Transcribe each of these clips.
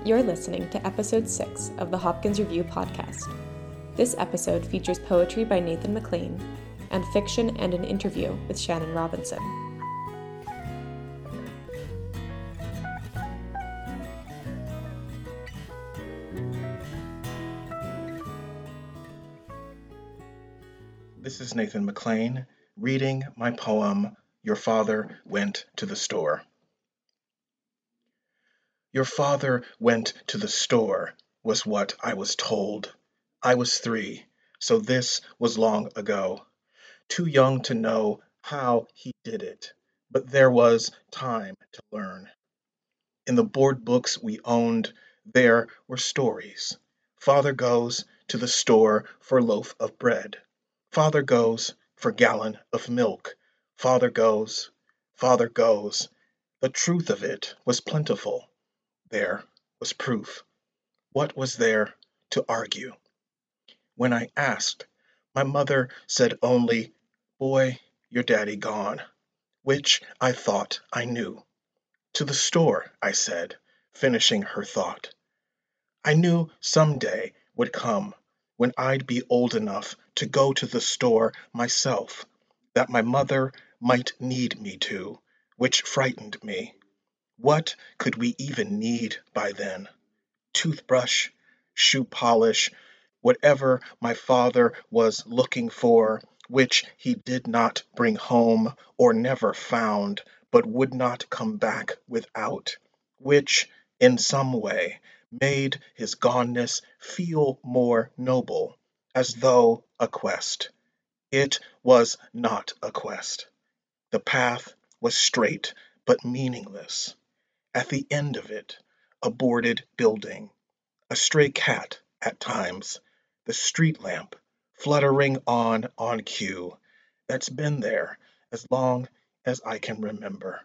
You're listening to episode 6 of the Hopkins Review podcast. This episode features poetry by Nathan McLean and fiction and an interview with Shannon Robinson. This is Nathan McLean reading my poem, Your Father Went to the Store. Your father went to the store, was what I was told. I was 3, so this was long ago. Too young to know how he did it, but there was time to learn. In the board books we owned, there were stories. Father goes to the store for a loaf of bread. Father goes for gallon of milk. Father goes, Father goes. The truth of it was plentiful. There was proof. What was there to argue? When I asked, my mother said only, "Boy, your daddy gone," which I thought I knew. "To the store," I said, finishing her thought. I knew some day would come when I'd be old enough to go to the store myself, that my mother might need me to, which frightened me. What could we even need by then? Toothbrush, shoe polish, whatever my father was looking for, which he did not bring home or never found, but would not come back without, which, in some way, made his goneness feel more noble, as though a quest. It was not a quest. The path was straight but meaningless. At the end of it, a boarded building, a stray cat at times, the street lamp fluttering on cue, that's been there as long as I can remember.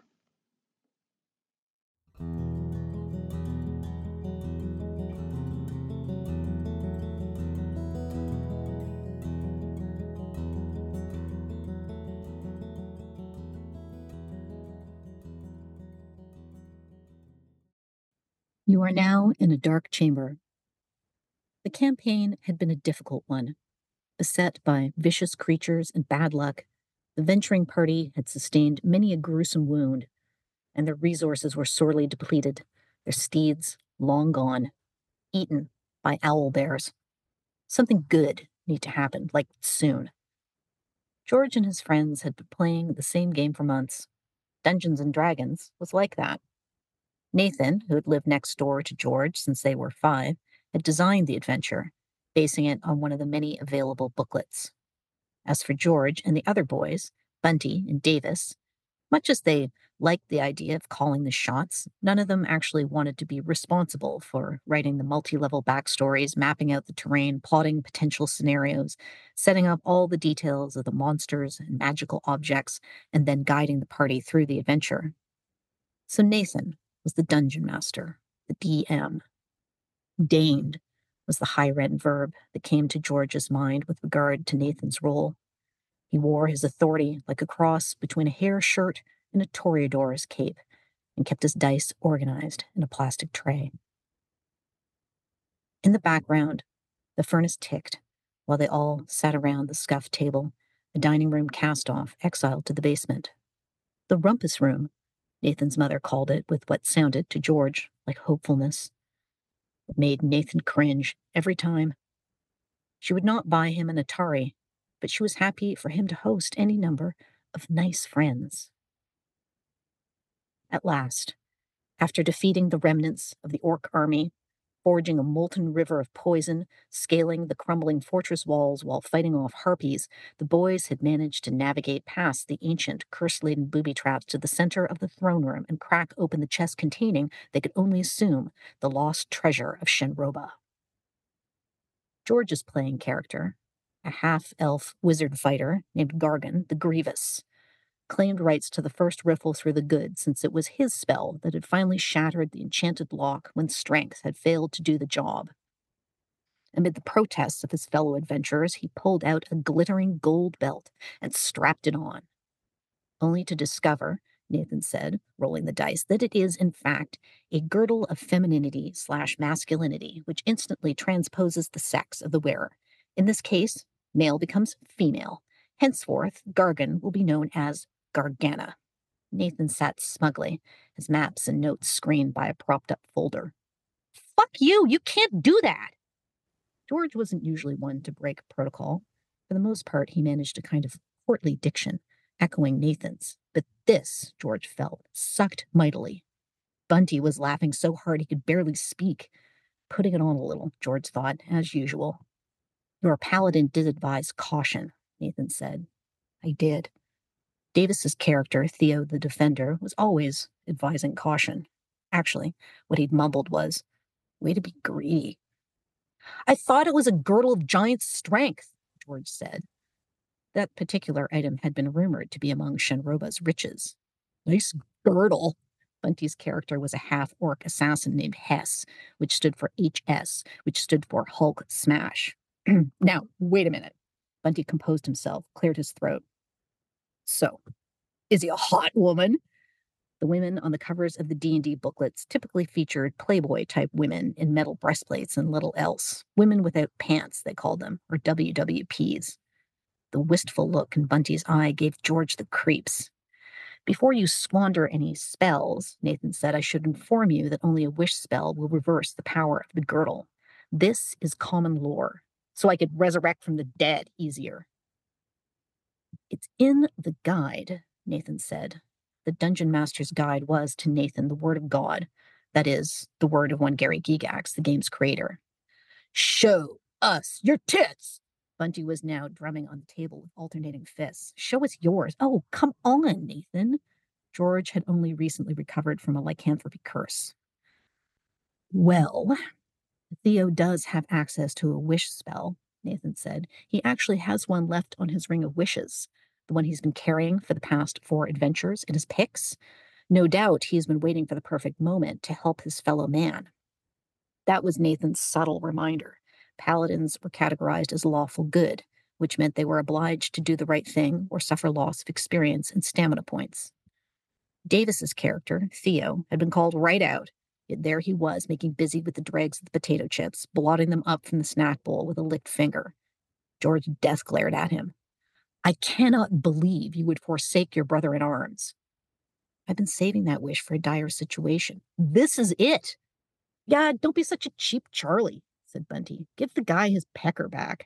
You are now in a dark chamber. The campaign had been a difficult one. Beset by vicious creatures and bad luck, the venturing party had sustained many a gruesome wound, and their resources were sorely depleted, their steeds long gone, eaten by owl bears. Something good needed to happen, like soon. George and his friends had been playing the same game for months. Dungeons and Dragons was like that. Nathan, who had lived next door to George since they were 5, had designed the adventure, basing it on one of the many available booklets. As for George and the other boys, Bunty and Davis, much as they liked the idea of calling the shots, none of them actually wanted to be responsible for writing the multi-level backstories, mapping out the terrain, plotting potential scenarios, setting up all the details of the monsters and magical objects, and then guiding the party through the adventure. So Nathan was the dungeon master, the DM. Deigned was the high-rent verb that came to George's mind with regard to Nathan's role. He wore his authority like a cross between a hair shirt and a toreador's cape, and kept his dice organized in a plastic tray. In the background, the furnace ticked while they all sat around the scuffed table, a dining room cast-off exiled to the basement. The rumpus room, Nathan's mother called it with what sounded to George like hopefulness. It made Nathan cringe every time. She would not buy him an Atari, but she was happy for him to host any number of nice friends. At last, after defeating the remnants of the orc army, forging a molten river of poison, scaling the crumbling fortress walls while fighting off harpies, the boys had managed to navigate past the ancient, curse-laden booby traps to the center of the throne room and crack open the chest containing, they could only assume, the lost treasure of Shenroba. George's playing character, a half-elf wizard fighter named Gargan the Grievous, claimed rights to the first riffle through the good, since it was his spell that had finally shattered the enchanted lock when strength had failed to do the job. Amid the protests of his fellow adventurers, he pulled out a glittering gold belt and strapped it on, only to discover Nathan said, rolling the dice, that it is, in fact, a girdle of femininity/masculinity, which instantly transposes the sex of the wearer. In this case, male becomes female. Henceforth, Gargan will be known as Gargana. Nathan sat smugly, his maps and notes screened by a propped-up folder. Fuck you! You can't do that! George wasn't usually one to break protocol. For the most part, he managed a kind of courtly diction, echoing Nathan's. But this, George felt, sucked mightily. Bunty was laughing so hard he could barely speak. Putting it on a little, George thought, as usual. Your paladin did advise caution, Nathan said. I did. Davis's character, Theo the Defender, was always advising caution. Actually, what he'd mumbled was, way to be greedy. I thought it was a girdle of giant strength, George said. That particular item had been rumored to be among Shenroba's riches. Nice girdle. Bunty's character was a half-orc assassin named Hess, which stood for HS, which stood for Hulk Smash. Now, wait a minute. Bunty composed himself, cleared his throat. So, is he a hot woman? The women on the covers of the D&D booklets typically featured Playboy-type women in metal breastplates and little else. Women without pants, they called them, or WWPs. The wistful look in Bunty's eye gave George the creeps. Before you squander any spells, Nathan said, I should inform you that only a wish spell will reverse the power of the girdle. This is common lore, so I could resurrect from the dead easier. It's in the guide, Nathan said. The Dungeon Master's guide was, to Nathan, the word of God. That is, the word of one Gary Gygax, the game's creator. Show us your tits! Bunty was now drumming on the table with alternating fists. Show us yours. Oh, come on, Nathan. George had only recently recovered from a lycanthropy curse. Well, Theo does have access to a wish spell, Nathan said. He actually has one left on his Ring of Wishes, the one he's been carrying for the past 4 adventures in his picks. No doubt he's been waiting for the perfect moment to help his fellow man. That was Nathan's subtle reminder. Paladins were categorized as lawful good, which meant they were obliged to do the right thing or suffer loss of experience and stamina points. Davis's character, Theo, had been called right out, yet there he was making busy with the dregs of the potato chips, blotting them up from the snack bowl with a licked finger. George death glared at him. I cannot believe you would forsake your brother in arms. I've been saving that wish for a dire situation. This is it. Yeah, don't be such a cheap Charlie, said Bunty. Give the guy his pecker back.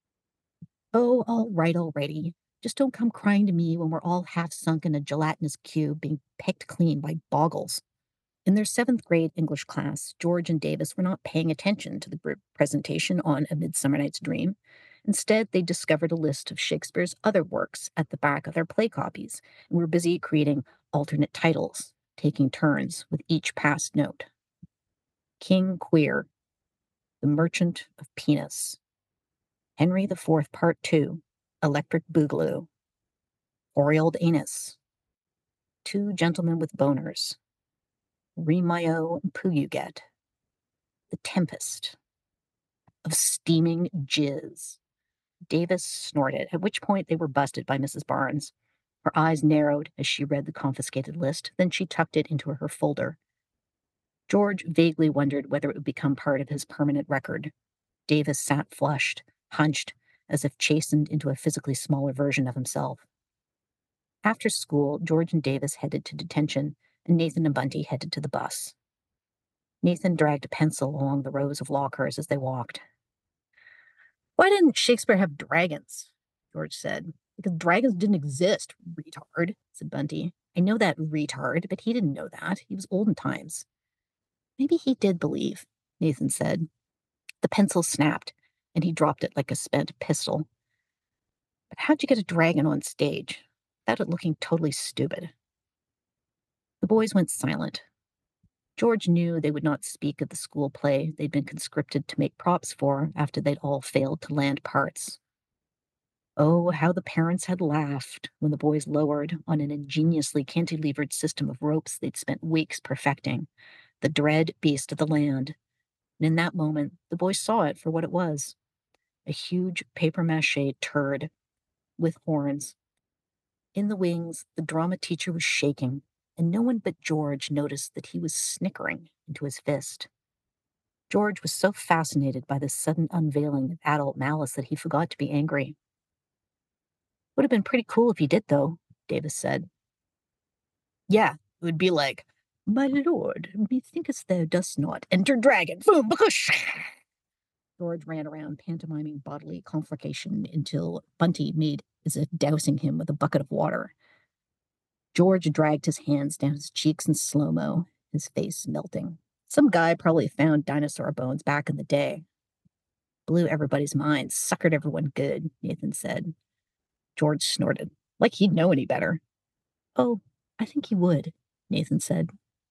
Oh, all right already. Just don't come crying to me when we're all half sunk in a gelatinous cube being picked clean by boggles. In their 7th grade English class, George and Davis were not paying attention to the group presentation on A Midsummer Night's Dream. Instead, they discovered a list of Shakespeare's other works at the back of their play copies and were busy creating alternate titles, taking turns with each passed note. King Queer, The Merchant of Penis, Henry IV Part 2, Electric Boogaloo, Hoary Old Anus, Two Gentlemen with Boners, Remayo and Pooyuget, The Tempest, of Steaming Jizz. Davis snorted, at which point they were busted by Mrs. Barnes. Her eyes narrowed as she read the confiscated list, then she tucked it into her folder. George vaguely wondered whether it would become part of his permanent record. Davis sat flushed, hunched, as if chastened into a physically smaller version of himself. After school, George and Davis headed to detention, and Nathan and Bunty headed to the bus. Nathan dragged a pencil along the rows of lockers as they walked. Why didn't Shakespeare have dragons? George said. Because dragons didn't exist, retard, said Bunty. I know that, retard, but he didn't know that. He was olden times. Maybe he did believe, Nathan said. The pencil snapped, and he dropped it like a spent pistol. But how'd you get a dragon on stage? Without it looking totally stupid. The boys went silent. George knew they would not speak of the school play they'd been conscripted to make props for after they'd all failed to land parts. Oh, how the parents had laughed when the boys lowered on an ingeniously cantilevered system of ropes they'd spent weeks perfecting, the dread beast of the land. And in that moment, the boys saw it for what it was, a huge papier-mâché turd with horns. In the wings, the drama teacher was shaking, and no one but George noticed that he was snickering into his fist. George was so fascinated by this sudden unveiling of adult malice that he forgot to be angry. Would have been pretty cool if he did, though, Davis said. Yeah, it would be like, my lord, methinkest thou dost not enter dragon. Boom, bakush! George ran around pantomiming bodily conflagration until Bunty made as if dousing him with a bucket of water. George dragged his hands down his cheeks in slow-mo, his face melting. Some guy probably found dinosaur bones back in the day. Blew everybody's minds, suckered everyone good, Nathan said. George snorted, like he'd know any better. Oh, I think he would, Nathan said.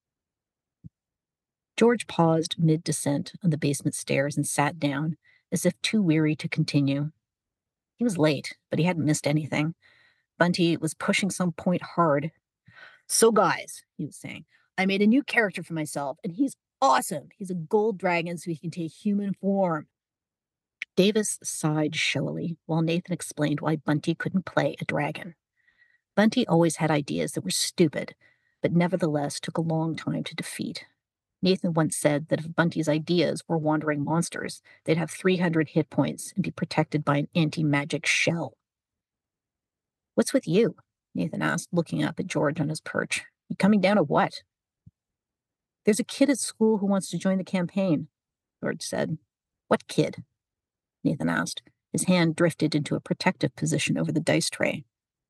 George paused mid-descent on the basement stairs and sat down, as if too weary to continue. He was late, but he hadn't missed anything. Bunty was pushing some point hard. So guys, he was saying, I made a new character for myself, and he's awesome. He's a gold dragon, so he can take human form. Davis sighed showily, while Nathan explained why Bunty couldn't play a dragon. Bunty always had ideas that were stupid, but nevertheless took a long time to defeat. Nathan once said that if Bunty's ideas were wandering monsters, they'd have 300 hit points and be protected by an anti-magic shell. What's with you? Nathan asked, looking up at George on his perch. You coming down or what? There's a kid at school who wants to join the campaign, George said. What kid? Nathan asked. His hand drifted into a protective position over the dice tray.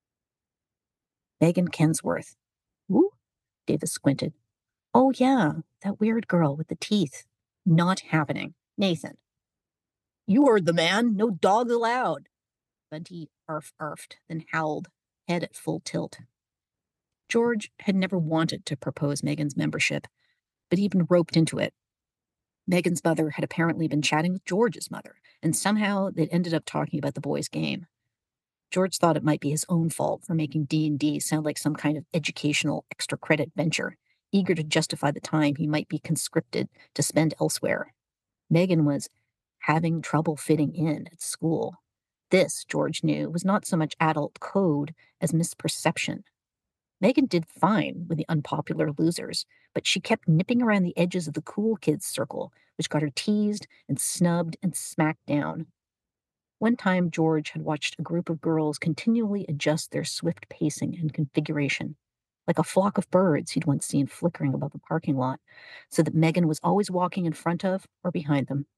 Megan Kensworth. Who? Davis squinted. Oh, yeah, that weird girl with the teeth. Not happening. Nathan. You heard the man. No dogs allowed. Bunty arfed, then howled, head at full tilt. George had never wanted to propose Megan's membership, but he'd been roped into it. Megan's mother had apparently been chatting with George's mother, and somehow they'd ended up talking about the boys' game. George thought it might be his own fault for making D&D sound like some kind of educational extra credit venture, eager to justify the time he might be conscripted to spend elsewhere. Megan was having trouble fitting in at school. This, George knew, was not so much adult code as misperception. Megan did fine with the unpopular losers, but she kept nipping around the edges of the cool kids' circle, which got her teased and snubbed and smacked down. One time, George had watched a group of girls continually adjust their swift pacing and configuration, like a flock of birds he'd once seen flickering above a parking lot, so that Megan was always walking in front of or behind them.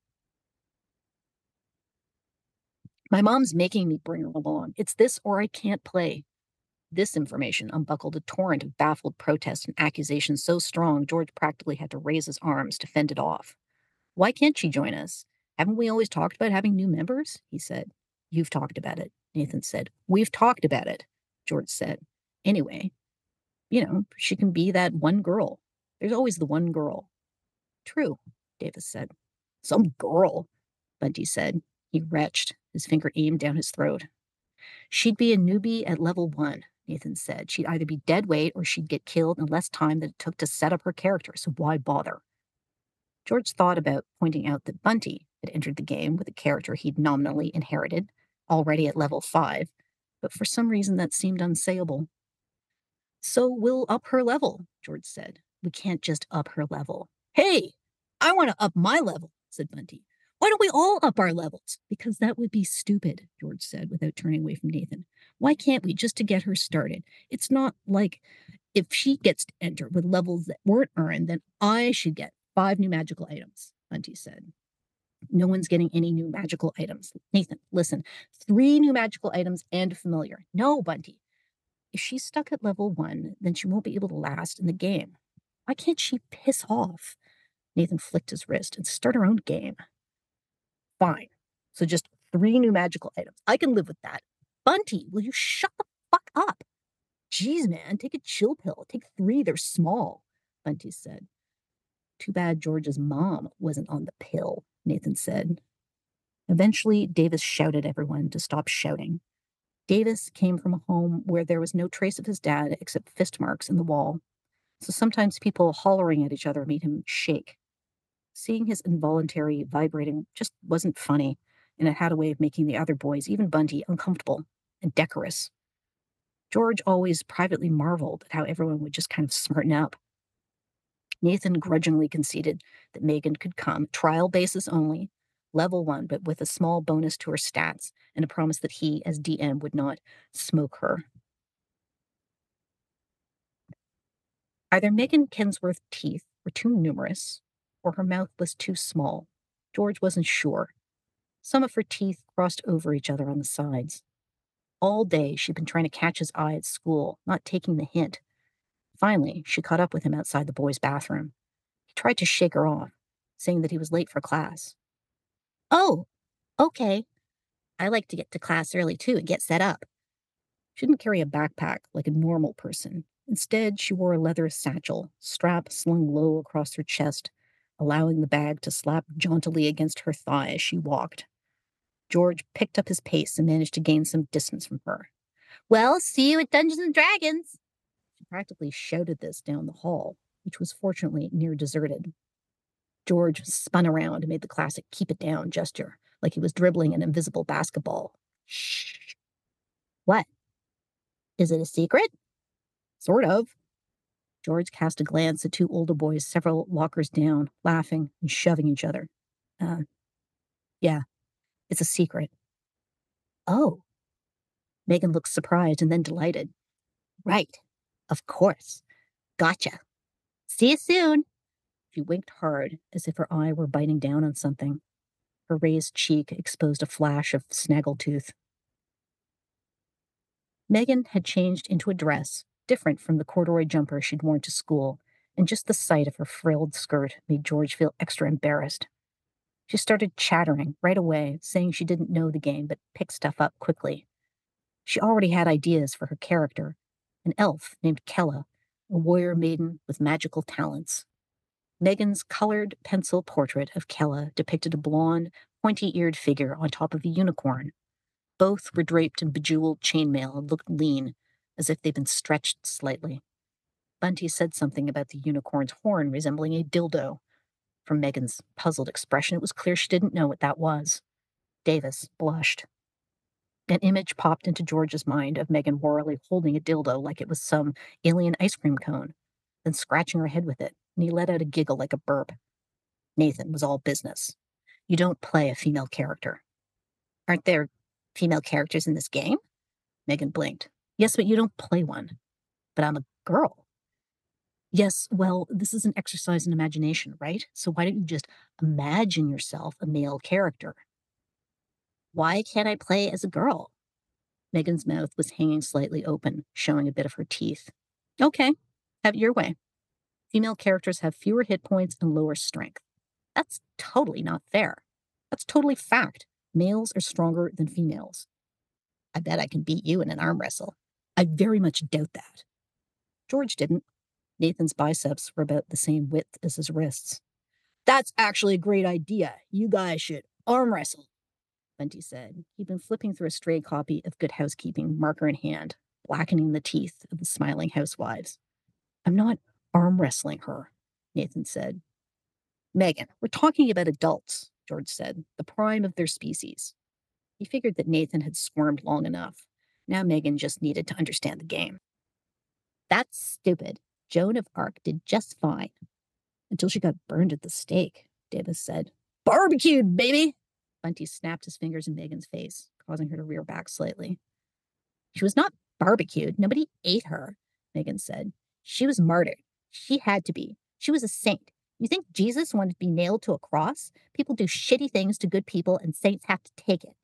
My mom's making me bring her along. It's this or I can't play. This information unbuckled a torrent of baffled protests and accusations so strong George practically had to raise his arms to fend it off. Why can't she join us? Haven't we always talked about having new members? He said. You've talked about it, Nathan said. We've talked about it, George said. Anyway, she can be that one girl. There's always the one girl. True, Davis said. Some girl, Bunty said. He retched, his finger aimed down his throat. She'd be a newbie at level 1, Nathan said. She'd either be dead weight or she'd get killed in less time than it took to set up her character, so why bother? George thought about pointing out that Bunty had entered the game with a character he'd nominally inherited, already at level 5, but for some reason that seemed unsayable. So we'll up her level, George said. We can't just up her level. Hey, I want to up my level, said Bunty. Why don't we all up our levels? Because that would be stupid, George said without turning away from Nathan. Why can't we, just to get her started? It's not like if she gets to enter with levels that weren't earned, then I should get 5 new magical items, Bunty said. No one's getting any new magical items. Nathan, listen, 3 new magical items and a familiar. No, Bunty. If she's stuck at level 1, then she won't be able to last in the game. Why can't she piss off? Nathan flicked his wrist and start her own game. Fine. So just 3 new magical items. I can live with that. Bunty, will you shut the fuck up? Jeez, man, take a chill pill. Take 3, they're small, Bunty said. Too bad George's mom wasn't on the pill, Nathan said. Eventually, Davis shouted at everyone to stop shouting. Davis came from a home where there was no trace of his dad except fist marks in the wall, so sometimes people hollering at each other made him shake. Seeing his involuntary vibrating just wasn't funny, and it had a way of making the other boys, even Bunty, uncomfortable and decorous. George always privately marveled at how everyone would just kind of smarten up. Nathan grudgingly conceded that Megan could come, trial basis only, level 1, but with a small bonus to her stats and a promise that he, as DM, would not smoke her. Either Megan Kensworth's teeth were too numerous, or her mouth was too small. George wasn't sure. Some of her teeth crossed over each other on the sides. All day she'd been trying to catch his eye at school, not taking the hint. Finally, she caught up with him outside the boys' bathroom. He tried to shake her off, saying that he was late for class. Oh, okay. I like to get to class early too and get set up. She didn't carry a backpack like a normal person. Instead, she wore a leather satchel, strap slung low across her chest, allowing the bag to slap jauntily against her thigh as she walked. George picked up his pace and managed to gain some distance from her. Well, see you at Dungeons and Dragons. She practically shouted this down the hall, which was fortunately near deserted. George spun around and made the classic keep it down gesture, like he was dribbling an invisible basketball. Shh. What? Is it a secret? Sort of. George cast a glance at two older boys several lockers down, laughing and shoving each other. Yeah, it's a secret. Oh. Megan looked surprised and then delighted. Right. Of course. Gotcha. See you soon. She winked hard, as if her eye were biting down on something. Her raised cheek exposed a flash of snaggletooth. Megan had changed into a dress, different from the corduroy jumper she'd worn to school, and just the sight of her frilled skirt made George feel extra embarrassed. She started chattering right away, saying she didn't know the game but picked stuff up quickly. She already had ideas for her character, an elf named Kella, a warrior maiden with magical talents. Megan's colored pencil portrait of Kella depicted a blonde, pointy-eared figure on top of a unicorn. Both were draped in bejeweled chainmail and looked lean, as if they'd been stretched slightly. Bunty said something about the unicorn's horn resembling a dildo. From Megan's puzzled expression, it was clear she didn't know what that was. Davis blushed. An image popped into George's mind of Megan Worley holding a dildo like it was some alien ice cream cone, then scratching her head with it, and he let out a giggle like a burp. Nathan was all business. You don't play a female character. Aren't there female characters in this game? Megan blinked. Yes, but you don't play one. But I'm a girl. Yes, well, this is an exercise in imagination, right? So why don't you just imagine yourself a male character? Why can't I play as a girl? Megan's mouth was hanging slightly open, showing a bit of her teeth. Okay, have it your way. Female characters have fewer hit points and lower strength. That's totally not fair. That's totally fact. Males are stronger than females. I bet I can beat you in an arm wrestle. I very much doubt that. George didn't. Nathan's biceps were about the same width as his wrists. That's actually a great idea. You guys should arm wrestle, Bunty said. He'd been flipping through a stray copy of Good Housekeeping, marker in hand, blackening the teeth of the smiling housewives. I'm not arm wrestling her, Nathan said. Megan, we're talking about adults, George said, the prime of their species. He figured that Nathan had squirmed long enough. Now Megan just needed to understand the game. That's stupid. Joan of Arc did just fine. Until she got burned at the stake, Davis said. Barbecued, baby! Bunty snapped his fingers in Megan's face, causing her to rear back slightly. She was not barbecued. Nobody ate her, Megan said. She was martyred. She had to be. She was a saint. You think Jesus wanted to be nailed to a cross? People do shitty things to good people, and saints have to take it.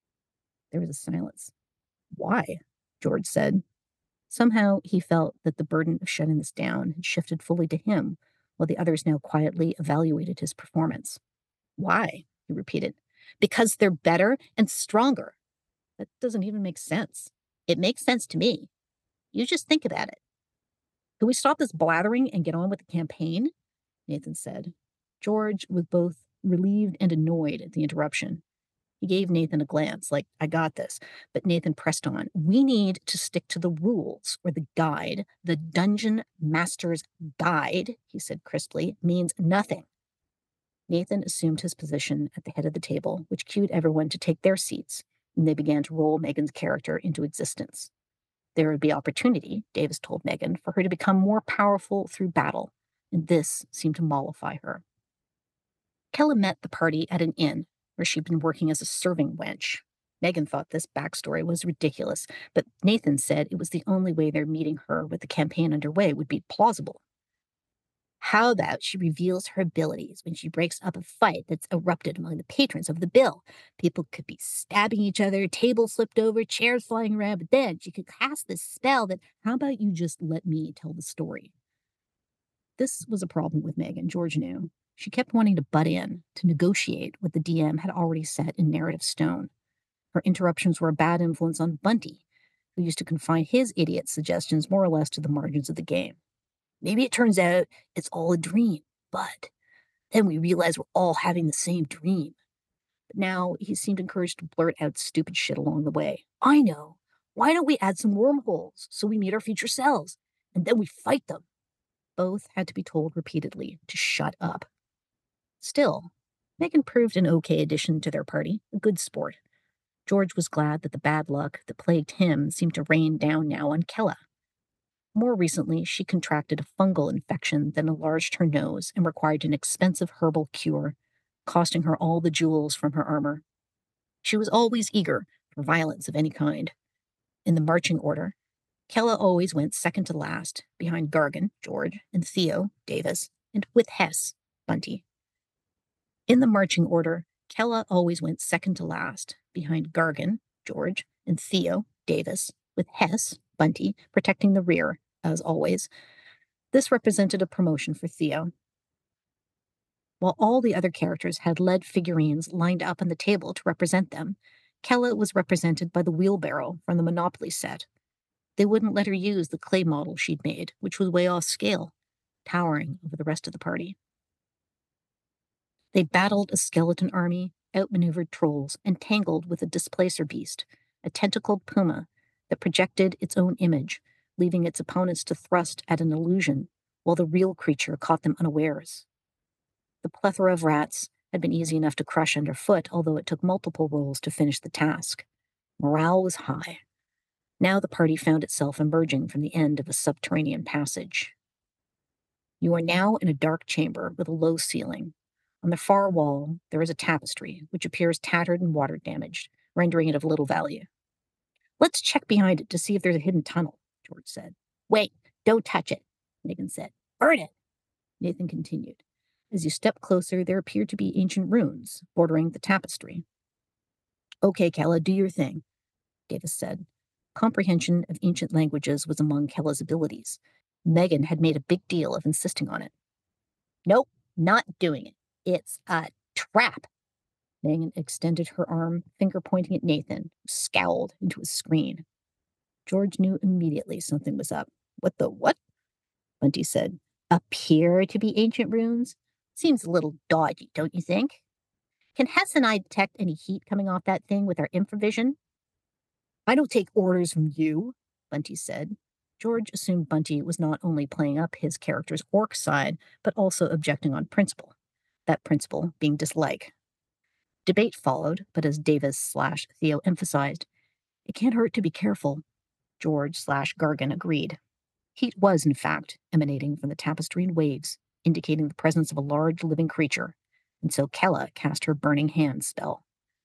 There was a silence. Why? George said. Somehow he felt that the burden of shutting this down had shifted fully to him, while the others now quietly evaluated his performance. Why? He repeated. Because they're better and stronger. That doesn't even make sense. It makes sense to me. You just think about it. Can we stop this blathering and get on with the campaign? Nathan said. George was both relieved and annoyed at the interruption. He gave Nathan a glance, like, I got this. But Nathan pressed on. We need to stick to the rules, or the guide. The Dungeon Master's Guide, he said crisply, means nothing. Nathan assumed his position at the head of the table, which cued everyone to take their seats, and they began to roll Megan's character into existence. There would be opportunity, Davis told Megan, for her to become more powerful through battle, and this seemed to mollify her. Kella met the party at an inn, where she'd been working as a serving wench. Megan thought this backstory was ridiculous, but Nathan said it was the only way their meeting her with the campaign underway would be plausible. How about she reveals her abilities when she breaks up a fight that's erupted among the patrons of the bill? People could be stabbing each other, tables flipped over, chairs flying around, but then she could cast this spell that, how about you just let me tell the story? This was a problem with Megan, George knew. She kept wanting to butt in, to negotiate what the DM had already set in narrative stone. Her interruptions were a bad influence on Bunty, who used to confine his idiot suggestions more or less to the margins of the game. Maybe it turns out it's all a dream, but then we realize we're all having the same dream. But now he seemed encouraged to blurt out stupid shit along the way. I know. Why don't we add some wormholes so we meet our future selves, and then we fight them? Both had to be told repeatedly to shut up. Still, Megan proved an okay addition to their party, a good sport. George was glad that the bad luck that plagued him seemed to rain down now on Kella. More recently, she contracted a fungal infection that enlarged her nose and required an expensive herbal cure, costing her all the jewels from her armor. She was always eager for violence of any kind. In the marching order, Kella always went second to last, behind Gargan, George, and Theo, Davis, and with Hess, Bunty. In the marching order, Kella always went second to last, behind Gargan, George, and Theo, Davis, with Hess, Bunty, protecting the rear, as always. This represented a promotion for Theo. While all the other characters had lead figurines lined up on the table to represent them, Kella was represented by the wheelbarrow from the Monopoly set. They wouldn't let her use the clay model she'd made, which was way off scale, towering over the rest of the party. They battled a skeleton army, outmaneuvered trolls, and tangled with a displacer beast, a tentacled puma that projected its own image, leaving its opponents to thrust at an illusion, while the real creature caught them unawares. The plethora of rats had been easy enough to crush underfoot, although it took multiple rolls to finish the task. Morale was high. Now the party found itself emerging from the end of a subterranean passage. You are now in a dark chamber with a low ceiling. On the far wall, there is a tapestry, which appears tattered and water damaged, rendering it of little value. Let's check behind it to see if there's a hidden tunnel, George said. Wait, don't touch it, Megan said. Burn it, Nathan continued. As you step closer, there appeared to be ancient runes bordering the tapestry. Okay, Kella, do your thing, Davis said. Comprehension of ancient languages was among Kella's abilities. Megan had made a big deal of insisting on it. Nope, not doing it. It's a trap. Megan extended her arm, finger pointing at Nathan, who scowled into his screen. George knew immediately something was up. What the what? Bunty said. Appear to be ancient runes? Seems a little dodgy, don't you think? Can Hess and I detect any heat coming off that thing with our infravision? I don't take orders from you, Bunty said. George assumed Bunty was not only playing up his character's orc side, but also objecting on principle. That principle being dislike. Debate followed, but as Davis/Theo emphasized, it can't hurt to be careful. George/Gargan agreed. Heat was, in fact, emanating from the tapestry in waves, indicating the presence of a large living creature, and so Kella cast her Burning Hand spell.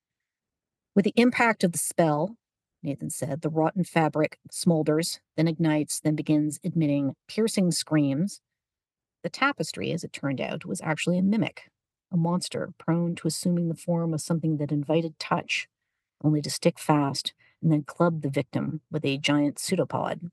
With the impact of the spell, Nathan said, the rotten fabric smolders, then ignites, then begins emitting piercing screams. The tapestry, as it turned out, was actually a mimic, a monster prone to assuming the form of something that invited touch, only to stick fast and then club the victim with a giant pseudopod.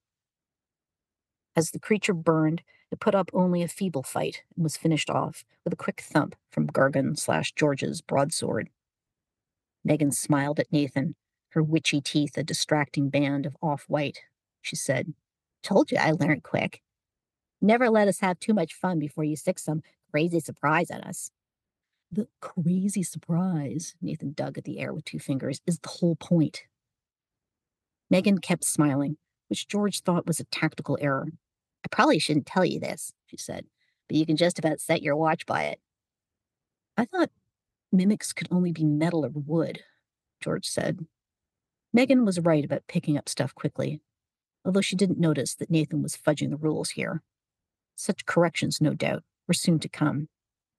As the creature burned, it put up only a feeble fight and was finished off with a quick thump from Gargan/George's broadsword. Megan smiled at Nathan, her witchy teeth a distracting band of off-white. She said, Told you I learned quick. Never let us have too much fun before you stick some crazy surprise on us. The crazy surprise, Nathan dug at the air with 2 fingers, is the whole point. Megan kept smiling, which George thought was a tactical error. I probably shouldn't tell you this, she said, but you can just about set your watch by it. I thought mimics could only be metal or wood, George said. Megan was right about picking up stuff quickly. although she didn't notice that Nathan was fudging the rules here. Such corrections, no doubt, were soon to come.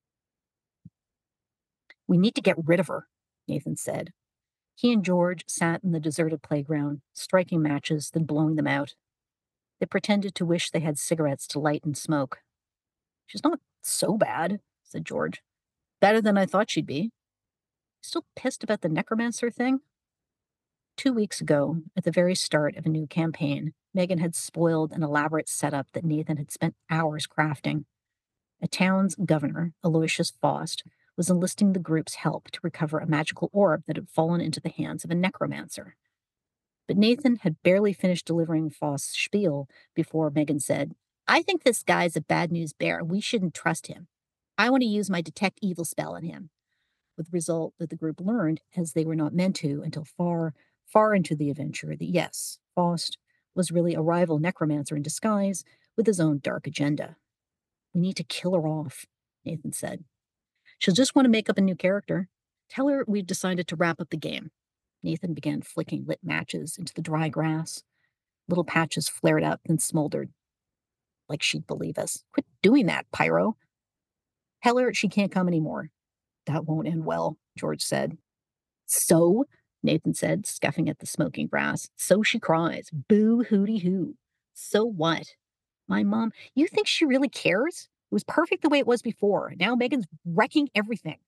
"We need to get rid of her," Nathan said. He and George sat in the deserted playground, striking matches, then blowing them out. They pretended to wish they had cigarettes to light and smoke. "She's not so bad," said George. "Better than I thought she'd be. Still pissed about the necromancer thing?" 2 weeks ago, at the very start of a new campaign, Megan had spoiled an elaborate setup that Nathan had spent hours crafting. A town's governor, Aloysius Faust, was enlisting the group's help to recover a magical orb that had fallen into the hands of a necromancer. But Nathan had barely finished delivering Faust's spiel before Megan said, "I think this guy's a bad news bear. We shouldn't trust him. I want to use my detect evil spell on him." With the result that the group learned, as they were not meant to until far, far into the adventure, that yes, Faust was really a rival necromancer in disguise with his own dark agenda. "We need to kill her off," Nathan said. "She'll just want to make up a new character. Tell her we've decided to wrap up the game." Nathan began flicking lit matches into the dry grass. Little patches flared up, then smoldered. "Like she'd believe us. Quit doing that, Pyro." "Tell her she can't come anymore." "That won't end well," George said. "So?" Nathan said, scuffing at the smoking grass. "So she cries. Boo hooty hoo. So what? My mom, you think she really cares? It was perfect the way it was before. Now Megan's wrecking everything."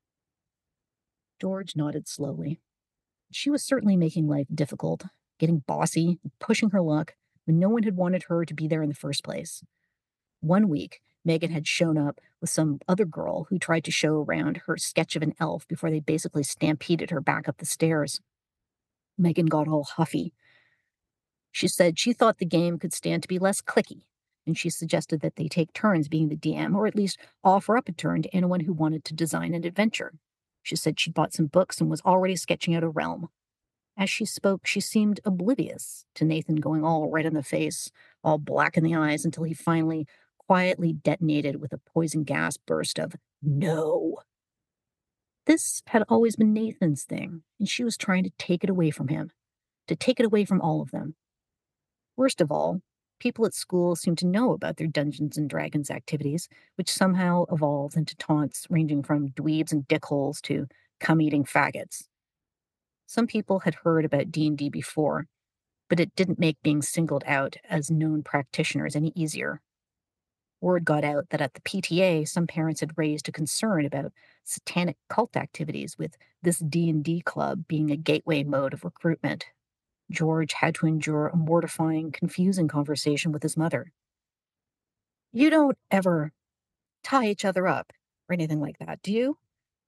George nodded slowly. She was certainly making life difficult, getting bossy, pushing her luck when no one had wanted her to be there in the first place. One week, Megan had shown up with some other girl who tried to show around her sketch of an elf before they basically stampeded her back up the stairs. Megan got all huffy. She said she thought the game could stand to be less clicky, and she suggested that they take turns being the DM, or at least offer up a turn to anyone who wanted to design an adventure. She said she'd bought some books and was already sketching out a realm. As she spoke, she seemed oblivious to Nathan going all red in the face, all black in the eyes, until he finally quietly detonated with a poison gas burst of "No." This had always been Nathan's thing, and she was trying to take it away from him, to take it away from all of them. Worst of all, people at school seemed to know about their Dungeons and Dragons activities, which somehow evolved into taunts ranging from dweebs and dickholes to cum-eating faggots. Some people had heard about D&D before, but it didn't make being singled out as known practitioners any easier. Word got out that at the PTA, some parents had raised a concern about satanic cult activities, with this D&D club being a gateway mode of recruitment. George had to endure a mortifying, confusing conversation with his mother. "You don't ever tie each other up or anything like that, do you?"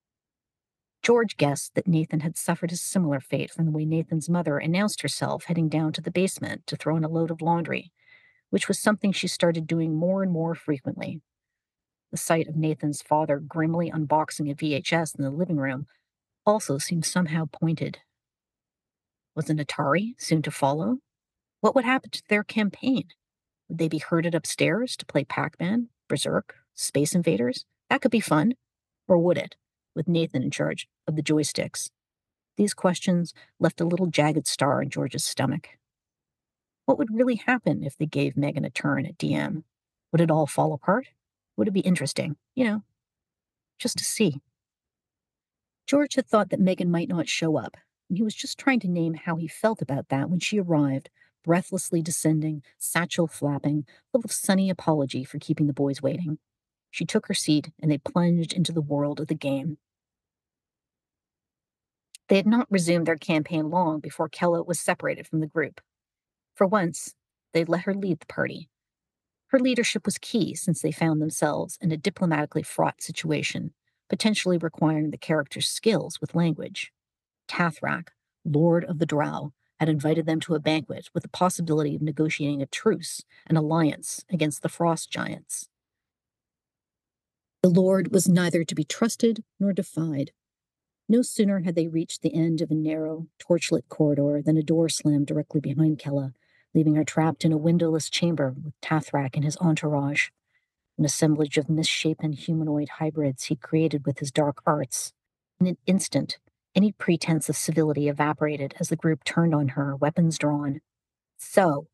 George guessed that Nathan had suffered a similar fate from the way Nathan's mother announced herself heading down to the basement to throw in a load of laundry, which was something she started doing more and more frequently. The sight of Nathan's father grimly unboxing a VHS in the living room also seemed somehow pointed. Was an Atari soon to follow? What would happen to their campaign? Would they be herded upstairs to play Pac-Man, Berserk, Space Invaders? That could be fun. Or would it, with Nathan in charge of the joysticks? These questions left a little jagged star in George's stomach. What would really happen if they gave Megan a turn at DM? Would it all fall apart? Would it be interesting? Just to see. George had thought that Megan might not show up, and he was just trying to name how he felt about that when she arrived, breathlessly descending, satchel flapping, full of sunny apology for keeping the boys waiting. She took her seat, and they plunged into the world of the game. They had not resumed their campaign long before Kella was separated from the group. For once, they let her lead the party. Her leadership was key since they found themselves in a diplomatically fraught situation, potentially requiring the character's skills with language. Tathrak, Lord of the Drow, had invited them to a banquet with the possibility of negotiating a truce, an alliance against the frost giants. The Lord was neither to be trusted nor defied. No sooner had they reached the end of a narrow, torchlit corridor than a door slammed directly behind Kella, leaving her trapped in a windowless chamber with Tathrak and his entourage, an assemblage of misshapen humanoid hybrids he created with his dark arts. In an instant, any pretense of civility evaporated as the group turned on her, weapons drawn. "So,"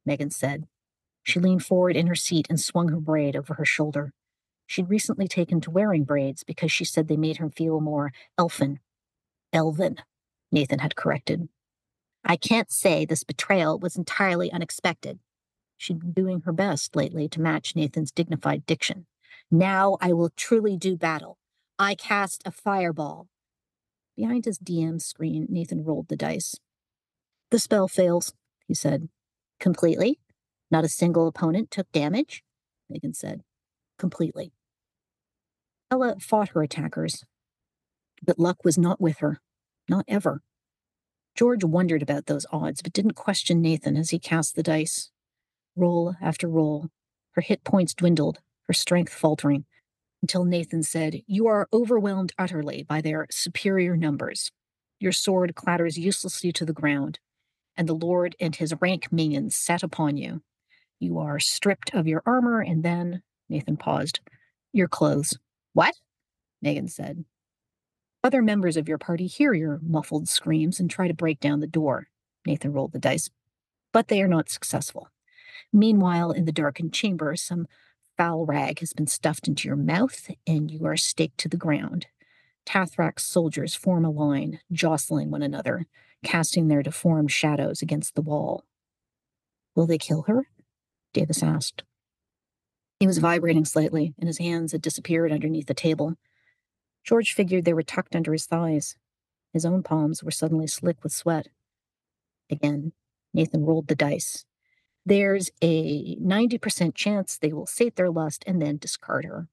Megan said. She leaned forward in her seat and swung her braid over her shoulder. She'd recently taken to wearing braids because she said they made her feel more elfin. Elven, Nathan had corrected. I can't say this betrayal was entirely unexpected. She'd been doing her best lately to match Nathan's dignified diction. Now I will truly do battle. I cast a fireball. Behind his DM screen, Nathan rolled the dice. The spell fails, he said. Completely? Not a single opponent took damage? Megan said. Completely. Ella fought her attackers, but luck was not with her. Not ever. George wondered about those odds, but didn't question Nathan as he cast the dice. Roll after roll, her hit points dwindled, her strength faltering, until Nathan said, You are overwhelmed utterly by their superior numbers. Your sword clatters uselessly to the ground, and the Lord and his rank minions set upon you. You are stripped of your armor, and then, Nathan paused, your clothes. What? Megan said. Other members of your party hear your muffled screams and try to break down the door. Nathan rolled the dice. But they are not successful. Meanwhile, in the darkened chamber, some foul rag has been stuffed into your mouth, and you are staked to the ground. Tathrak's soldiers form a line, jostling one another, casting their deformed shadows against the wall. Will they kill her? Davis asked. He was vibrating slightly, and his hands had disappeared underneath the table. George figured they were tucked under his thighs. His own palms were suddenly slick with sweat. Again, Nathan rolled the dice. There's a 90% chance they will sate their lust and then discard her.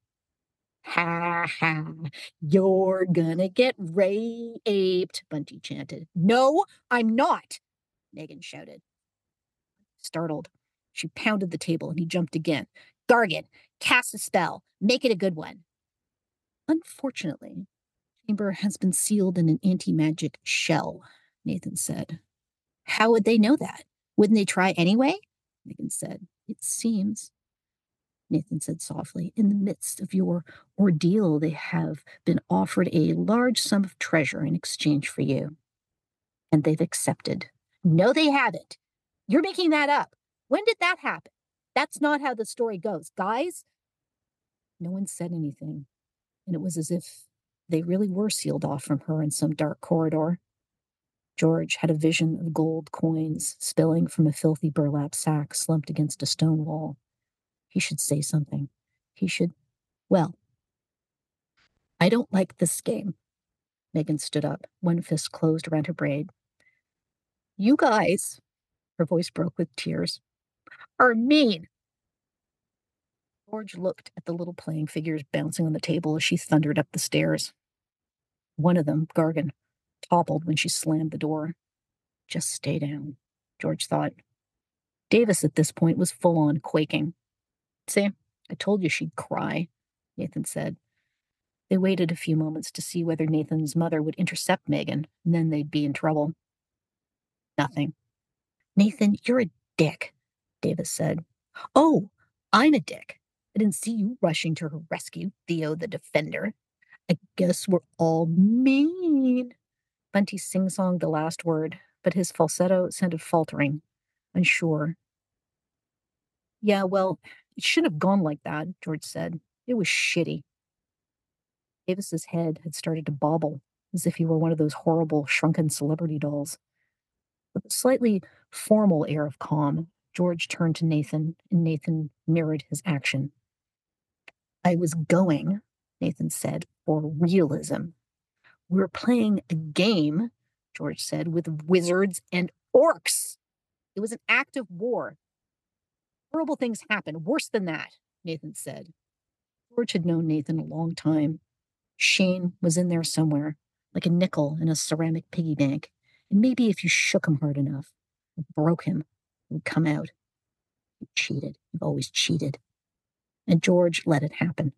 Ha ha, you're gonna get raped, Bunty chanted. No, I'm not, Megan shouted. Startled, she pounded the table and he jumped again. Gargan, cast a spell. Make it a good one. Unfortunately, the chamber has been sealed in an anti-magic shell, Nathan said. How would they know that? Wouldn't they try anyway? Megan said. It seems, Nathan said softly, in the midst of your ordeal, they have been offered a large sum of treasure in exchange for you. And they've accepted. No, they haven't. You're making that up. When did that happen? That's not how the story goes. Guys? No one said anything, and it was as if they really were sealed off from her in some dark corridor. George had a vision of gold coins spilling from a filthy burlap sack slumped against a stone wall. He should say something. He should, well, I don't like this game. Megan stood up, one fist closed around her braid. You guys, her voice broke with tears, are mean. George looked at the little playing figures bouncing on the table as she thundered up the stairs. One of them, Gargan, toppled when she slammed the door. Just stay down, George thought. Davis at this point was full on quaking. See, I told you she'd cry, Nathan said. They waited a few moments to see whether Nathan's mother would intercept Megan, and then they'd be in trouble. Nothing. Nathan, you're a dick, Davis said. Oh, I'm a dick. I didn't see you rushing to her rescue, Theo the Defender. I guess we're all mean. Bunty sing-songed the last word, but his falsetto sounded faltering, unsure. Yeah, well, it shouldn't have gone like that, George said. It was shitty. Davis's head had started to bobble, as if he were one of those horrible, shrunken celebrity dolls. With a slightly formal air of calm, George turned to Nathan, and Nathan mirrored his action. I was going, Nathan said, for realism. We're playing a game, George said, with wizards and orcs. It was an act of war. Horrible things happen, worse than that, Nathan said. George had known Nathan a long time. Shane was in there somewhere, like a nickel in a ceramic piggy bank, and maybe if you shook him hard enough, broke him, it would come out. You cheated. You've always cheated. And George let it happen.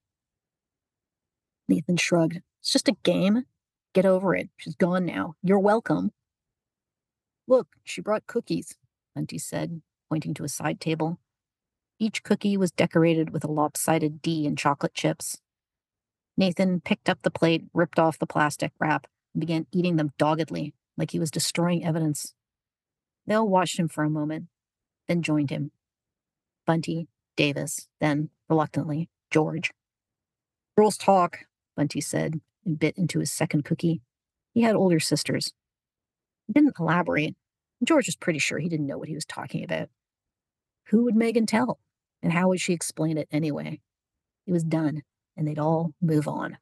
Nathan shrugged. It's just a game. Get over it. She's gone now. You're welcome. Look, she brought cookies, Bunty said, pointing to a side table. Each cookie was decorated with a lopsided D in chocolate chips. Nathan picked up the plate, ripped off the plastic wrap, and began eating them doggedly, like he was destroying evidence. They all watched him for a moment. then joined him. Bunty, Davis, then, reluctantly, George. Girls talk, Bunty said, and bit into his second cookie. He had older sisters. He didn't elaborate. George was pretty sure he didn't know what he was talking about. Who would Megan tell? And how would she explain it anyway? It was done, and they'd all move on.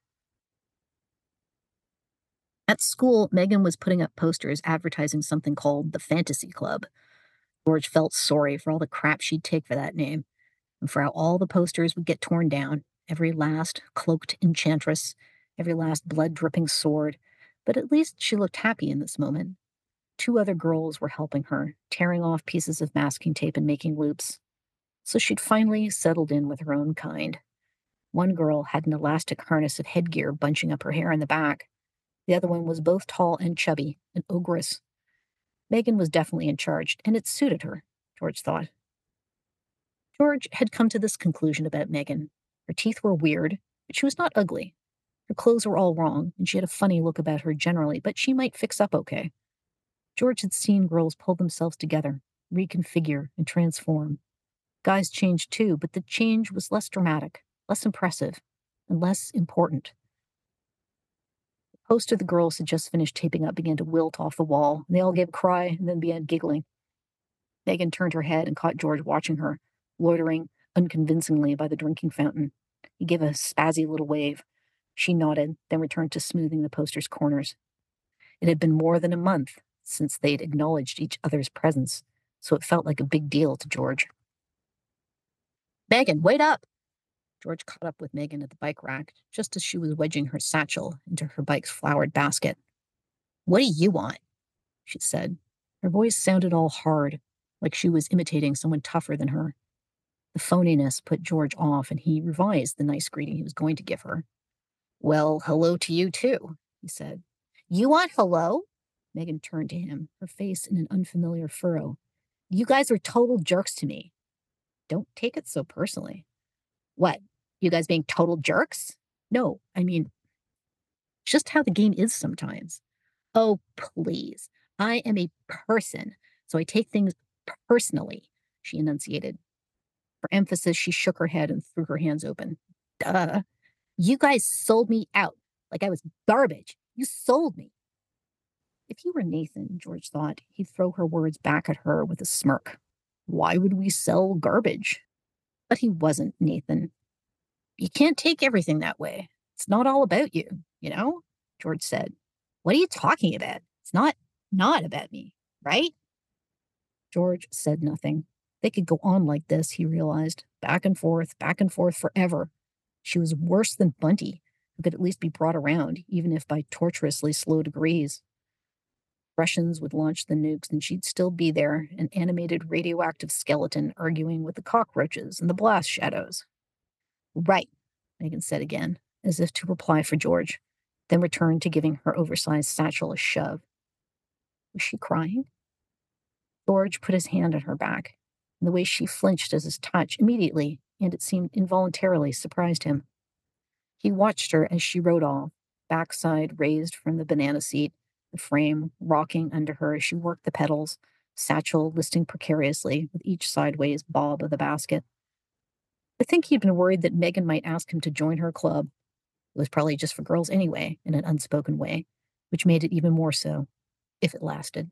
At school, Megan was putting up posters advertising something called the Fantasy Club. George felt sorry for all the crap she'd take for that name, and for how all the posters would get torn down, every last cloaked enchantress, every last blood-dripping sword. But at least she looked happy in this moment. 2 other girls were helping her, tearing off pieces of masking tape and making loops. So she'd finally settled in with her own kind. One girl had an elastic harness of headgear bunching up her hair in the back. The other one was both tall and chubby, an ogress. Megan was definitely in charge, and it suited her, George thought. George had come to this conclusion about Megan. Her teeth were weird, but she was not ugly. Her clothes were all wrong, and she had a funny look about her generally, but she might fix up okay. George had seen girls pull themselves together, reconfigure, and transform. Guys changed too, but the change was less dramatic, less impressive, and less important. The poster the girls had just finished taping up began to wilt off the wall, and they all gave a cry and then began giggling. Megan turned her head and caught George watching her, loitering unconvincingly by the drinking fountain. He gave a spazzy little wave. She nodded, then returned to smoothing the poster's corners. It had been more than a month since they'd acknowledged each other's presence, so it felt like a big deal to George. Megan, wait up! George caught up with Megan at the bike rack, just as she was wedging her satchel into her bike's flowered basket. What do you want? She said. Her voice sounded all hard, like she was imitating someone tougher than her. The phoniness put George off, and he revised the nice greeting he was going to give her. Well, hello to you, too, he said. You want hello? Megan turned to him, her face in an unfamiliar furrow. You guys are total jerks to me. Don't take it so personally. What? You guys being total jerks? No, I mean, just how the game is sometimes. Oh, please. I am a person, so I take things personally, she enunciated. For emphasis, she shook her head and threw her hands open. Duh. You guys sold me out like I was garbage. You sold me. If he were Nathan, George thought, he'd throw her words back at her with a smirk. Why would we sell garbage? But he wasn't Nathan. You can't take everything that way. It's not all about you, you know? George said. What are you talking about? It's not about me, right? George said nothing. They could go on like this, he realized, back and forth forever. She was worse than Bunty, who could at least be brought around, even if by tortuously slow degrees. Russians would launch the nukes, and she'd still be there, an animated radioactive skeleton arguing with the cockroaches and the blast shadows. Right, Megan said again, as if to reply for George, then returned to giving her oversized satchel a shove. Was she crying? George put his hand on her back, and the way she flinched as his touch immediately, and it seemed involuntarily, surprised him. He watched her as she rode off, backside raised from the banana seat, the frame rocking under her as she worked the pedals, satchel listing precariously with each sideways bob of the basket. I think he'd been worried that Megan might ask him to join her club. It was probably just for girls anyway, in an unspoken way, which made it even more so, if it lasted.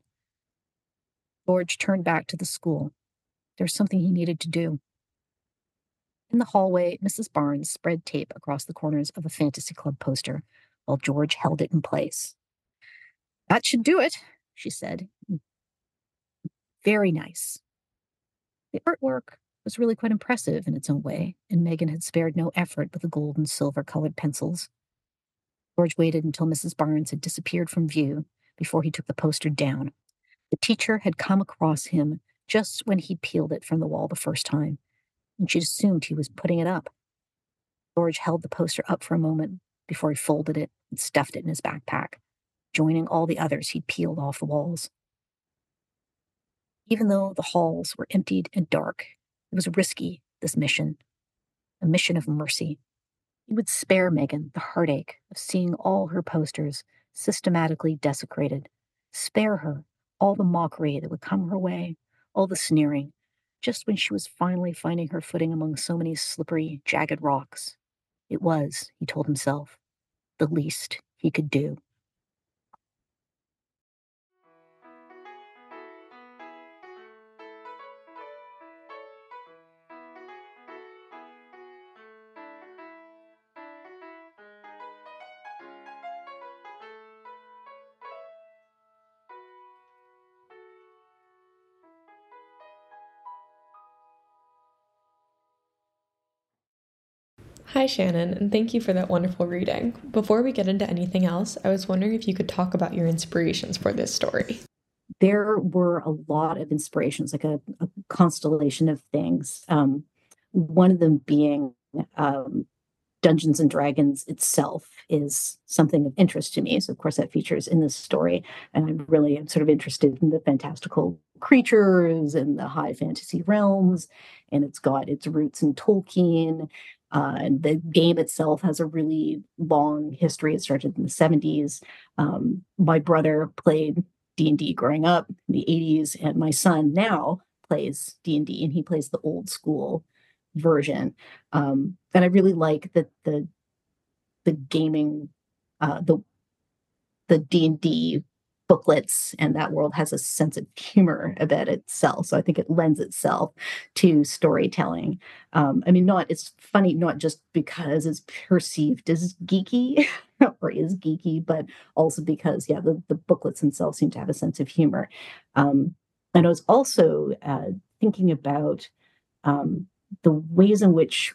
George turned back to the school. There was something he needed to do. In the hallway, Mrs. Barnes spread tape across the corners of a fantasy club poster, while George held it in place. That should do it, she said. Very nice. The artwork was really quite impressive in its own way, and Megan had spared no effort with the gold and silver-colored pencils. George waited until Mrs. Barnes had disappeared from view before he took the poster down. The teacher had come across him just when he'd peeled it from the wall the first time, and she'd assumed he was putting it up. George held the poster up for a moment before he folded it and stuffed it in his backpack, joining all the others he'd peeled off the walls. Even though the halls were emptied and dark, it was risky, this mission, a mission of mercy. He would spare Megan the heartache of seeing all her posters systematically desecrated, spare her all the mockery that would come her way, all the sneering, just when she was finally finding her footing among so many slippery, jagged rocks. It was, he told himself, the least he could do. Hi, Shannon, and thank you for that wonderful reading. Before we get into anything else, I was wondering if you could talk about your inspirations for this story. There were a lot of inspirations, like a constellation of things. One of them being Dungeons and Dragons itself is something of interest to me. So, of course, that features in this story. And I'm really sort of interested in the fantastical creatures and the high fantasy realms. And it's got its roots in Tolkien. And the game itself has a really long history. It started in the 70s. My brother played D&D growing up in the 80s, and my son now plays D&D, and he plays the old school version. And I really like that the gaming, the D&D booklets and that world has a sense of humor about itself. So I think it lends itself to storytelling. I mean, it's funny, not just because it's perceived as geeky or is geeky, but also because, yeah, the booklets themselves seem to have a sense of humor. And I was also thinking about the ways in which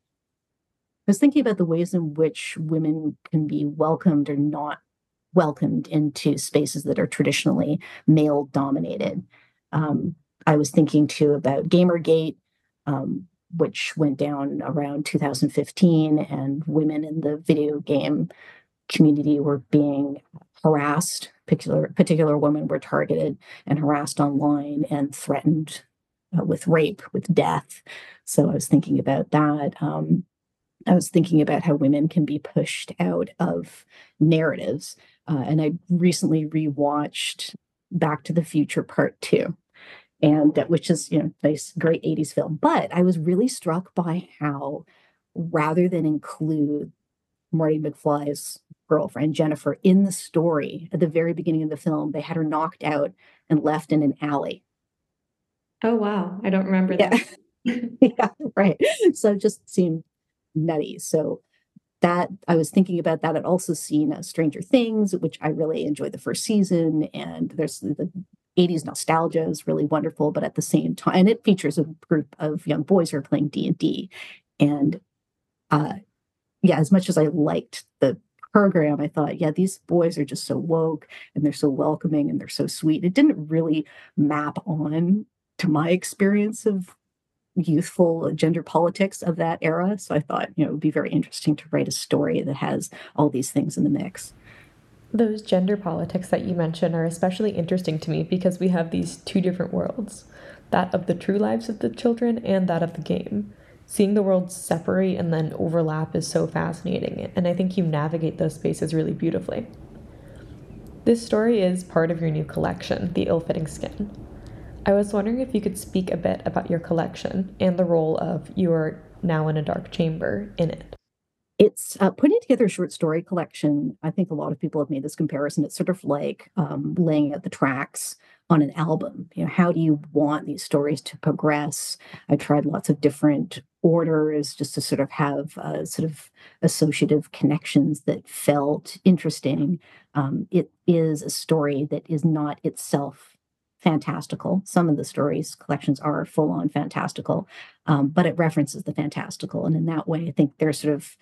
I was thinking about the ways in which women can be welcomed or not welcomed into spaces that are traditionally male dominated. I was thinking too about Gamergate, which went down around 2015, and women in the video game community were being harassed. Particular women were targeted and harassed online and threatened with rape, with death. So I was thinking about that. I was thinking about how women can be pushed out of narratives. And I recently rewatched Back to the Future Part 2, and which is, nice, great 80s film. But I was really struck by how, rather than include Marty McFly's girlfriend, Jennifer, in the story at the very beginning of the film, they had her knocked out and left in an alley. Oh, wow. I don't remember Yeah. that. Yeah, right. So it just seemed nutty. So that I was thinking about that. I'd also seen Stranger Things, which I really enjoyed the first season, and there's the 80s nostalgia is really wonderful, but at the same time, and it features a group of young boys who are playing D&D. And yeah, as much as I liked the program, I thought, yeah, these boys are just so woke and they're so welcoming and they're so sweet. It didn't really map on to my experience of youthful gender politics of that era. So I thought, it would be very interesting to write a story that has all these things in the mix. Those gender politics that you mentioned are especially interesting to me because we have these two different worlds, that of the true lives of the children and that of the game. Seeing the worlds separate and then overlap is so fascinating, and I think you navigate those spaces really beautifully. This story is part of your new collection, The Ill-Fitting Skin. I was wondering if you could speak a bit about your collection and the role of You Are Now in a Dark Chamber in it. It's putting together a short story collection. I think a lot of people have made this comparison. It's sort of like laying out the tracks on an album. How do you want these stories to progress? I tried lots of different orders just to sort of have sort of associative connections that felt interesting. It is a story that is not itself fantastical. Some of the stories collections are full on fantastical, but it references the fantastical. And in that way, I think there's sort of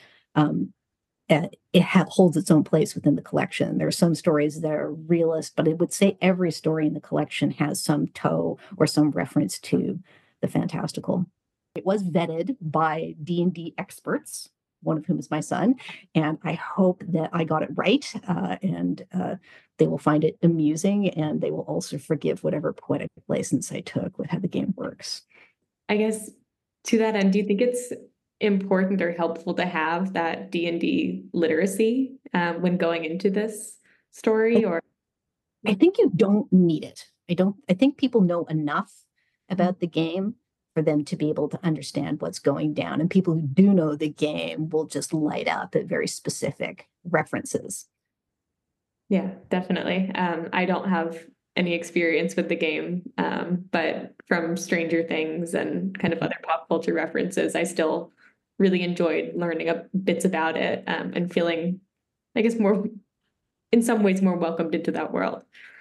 holds its own place within the collection. There are some stories that are realist, but I would say every story in the collection has some toe or some reference to the fantastical. It was vetted by D&D experts, one of whom is my son, and I hope that I got it right, and they will find it amusing, and they will also forgive whatever poetic license I took with how the game works. I guess to that end, do you think it's important or helpful to have that D&D literacy when going into this story? Or I think you don't need it. I think people know enough about the game for them to be able to understand what's going down. And people who do know the game will just light up at very specific references. Yeah, definitely. I don't have any experience with the game, but from Stranger Things and kind of other pop culture references, I still really enjoyed learning bits about it, and feeling, I guess, more, in some ways, more welcomed into that world.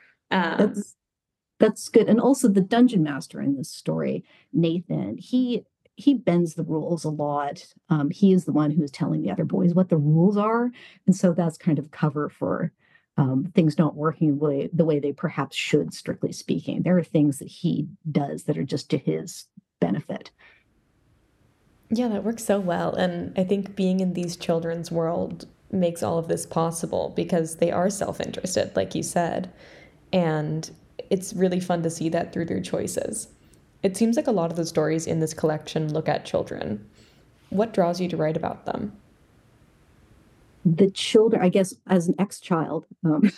That's good. And also the dungeon master in this story, Nathan, he bends the rules a lot. He is the one who's telling the other boys what the rules are. And so that's kind of cover for things not working the way they perhaps should, strictly speaking. There are things that he does that are just to his benefit. Yeah, that works so well. And I think being in these children's world makes all of this possible because they are self-interested, like you said. And it's really fun to see that through their choices. It seems like a lot of the stories in this collection look at children. What draws you to write about them? The children, I guess, as an ex-child,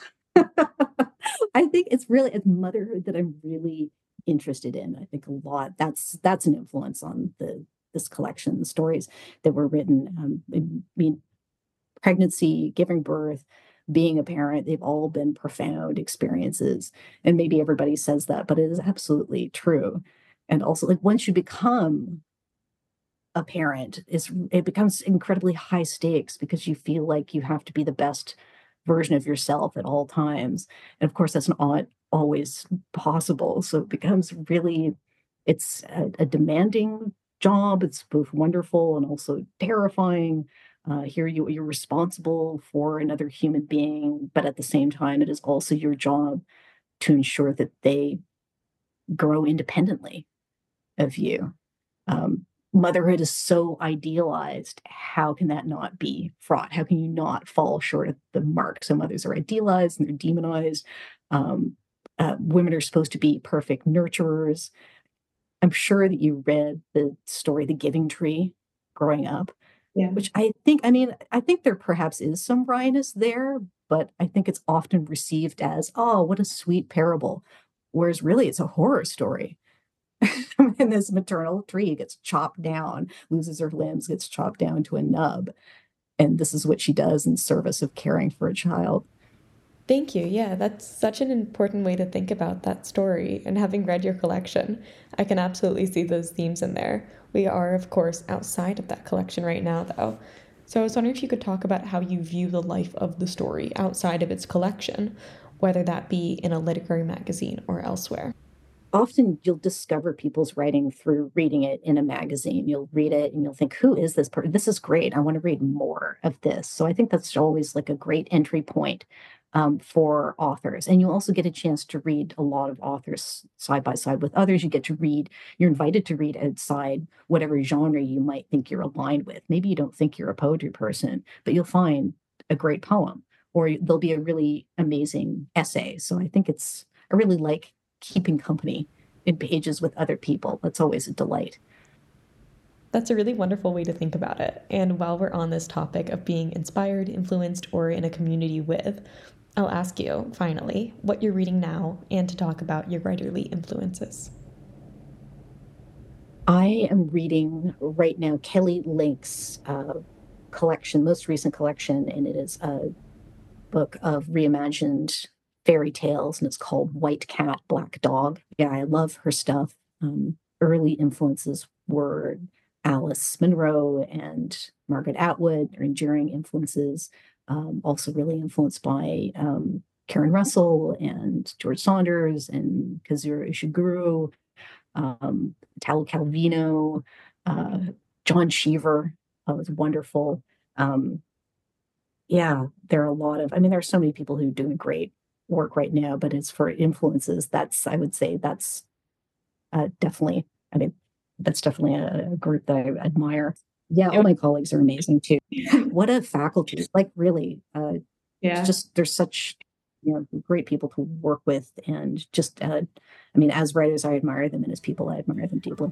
I think it's motherhood that I'm really interested in. I think a lot that's an influence on this collection. The stories that were written, I mean, pregnancy, giving birth, being a parent, they've all been profound experiences. And maybe everybody says that, but it is absolutely true. And also, like, once you become a parent, it becomes incredibly high stakes because you feel like you have to be the best version of yourself at all times. And of course, that's not always possible. So it becomes really, it's a demanding job. It's both wonderful and also terrifying. Here you're responsible for another human being, but at the same time, it is also your job to ensure that they grow independently of you. Motherhood is so idealized. How can that not be fraught? How can you not fall short of the mark? So mothers are idealized and they're demonized. Women are supposed to be perfect nurturers. I'm sure that you read the story, The Giving Tree, growing up. Yeah. Which I think there perhaps is some wryness there, but I think it's often received as, oh, what a sweet parable. Whereas really it's a horror story. And this maternal tree gets chopped down, loses her limbs, gets chopped down to a nub. And this is what she does in service of caring for a child. Thank you. Yeah, that's such an important way to think about that story. And having read your collection, I can absolutely see those themes in there. We are, of course, outside of that collection right now, though. So I was wondering if you could talk about how you view the life of the story outside of its collection, whether that be in a literary magazine or elsewhere. Often you'll discover people's writing through reading it in a magazine. You'll read it and you'll think, who is this person? This is great. I want to read more of this. So I think that's always like a great entry point for authors. And you also get a chance to read a lot of authors side by side with others. You're invited to read outside whatever genre you might think you're aligned with. Maybe you don't think you're a poetry person, but you'll find a great poem or there'll be a really amazing essay. So I think I really like keeping company in pages with other people. That's always a delight. That's a really wonderful way to think about it. And while we're on this topic of being inspired, influenced, or in a community with, I'll ask you, finally, what you're reading now and to talk about your writerly influences. I am reading right now Kelly Link's collection, most recent collection, and it is a book of reimagined fairy tales, and it's called White Cat, Black Dog. Yeah, I love her stuff. Early influences were Alice Munro and Margaret Atwood, are enduring influences. Also really influenced by Karen Russell and George Saunders and Kazuo Ishiguro, Italo Calvino, John Cheever was wonderful. Yeah, there are there are so many people who are doing great work right now, but as for influences, I would say that's definitely, that's definitely a group that I admire. Yeah, all my colleagues are amazing too. What a faculty, like really, there's such, great people to work with, and just, as writers, I admire them, and as people, I admire them deeply.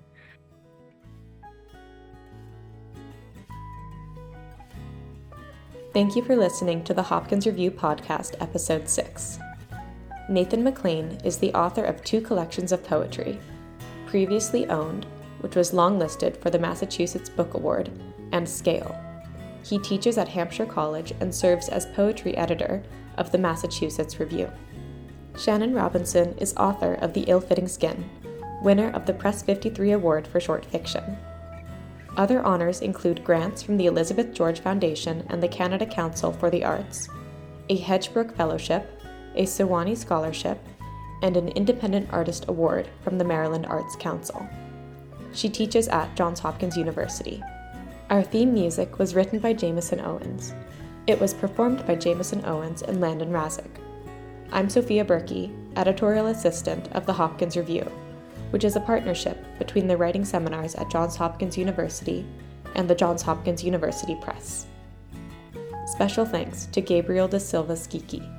Thank you for listening to the Hopkins Review Podcast, Episode 6. Nathan McLean is the author of 2 collections of poetry, Previously Owned which was longlisted for the Massachusetts Book Award, and Scale. He teaches at Hampshire College and serves as poetry editor of the Massachusetts Review. Shannon Robinson is author of The Ill-Fitting Skin, winner of the Press 53 Award for Short Fiction. Other honors include grants from the Elizabeth George Foundation and the Canada Council for the Arts, a Hedgebrook Fellowship, a Sewanee Scholarship, and an Independent Artist Award from the Maryland Arts Council. She teaches at Johns Hopkins University. Our theme music was written by Jameson Owens. It was performed by Jameson Owens and Landon Razik. I'm Sophia Berkey, editorial assistant of the Hopkins Review, which is a partnership between the writing seminars at Johns Hopkins University and the Johns Hopkins University Press. Special thanks to Gabriel da Silva Skiki.